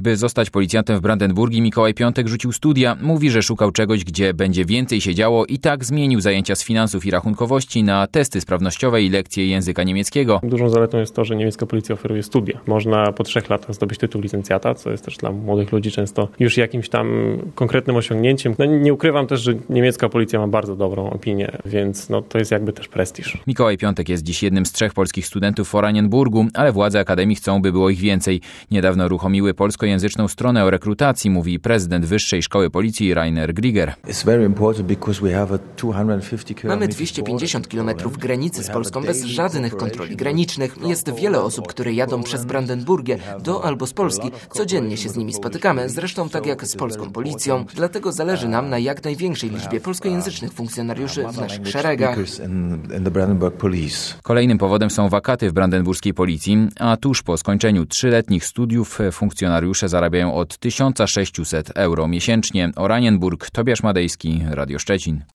By zostać policjantem w Brandenburgii, Mikołaj Piątek rzucił studia. Mówi, że szukał czegoś, gdzie będzie więcej się działo i tak zmienił zajęcia z finansów i rachunkowości na testy sprawnościowe i lekcje języka niemieckiego. Dużą zaletą jest to, że niemiecka policja oferuje studia. Można po 3 latach zdobyć tytuł licencjata, co jest też dla młodych ludzi często już jakimś tam konkretnym osiągnięciem. Nie ukrywam też, że niemiecka policja ma bardzo dobrą opinię, więc to jest jakby też prestiż. Mikołaj Piątek jest dziś jednym z 3 polskich studentów w Oranienburgu, ale władze akademii chcą, by było ich więcej. Niedawno uruchomiły polskojęzyczną stronę o rekrutacji, mówi prezydent Wyższej Szkoły Policji Rainer Grieger. Mamy 250 km granicy z Polską bez żadnych kontroli granicznych. Jest wiele osób, które jadą przez Brandenburgię do albo z Polski. Codziennie się z nimi spotykamy, zresztą tak jak z polską policją. Dlatego zależy nam na jak największej liczbie polskojęzycznych funkcjonariuszy w naszych szeregach. Kolejnym powodem są wakaty w brandenburskiej policji, a tuż po skończeniu 3-letnich studiów funkcjonariusze zarabiają od 1600 euro miesięcznie. Oranienburg, Tobiasz Madejski, Radio Szczecin.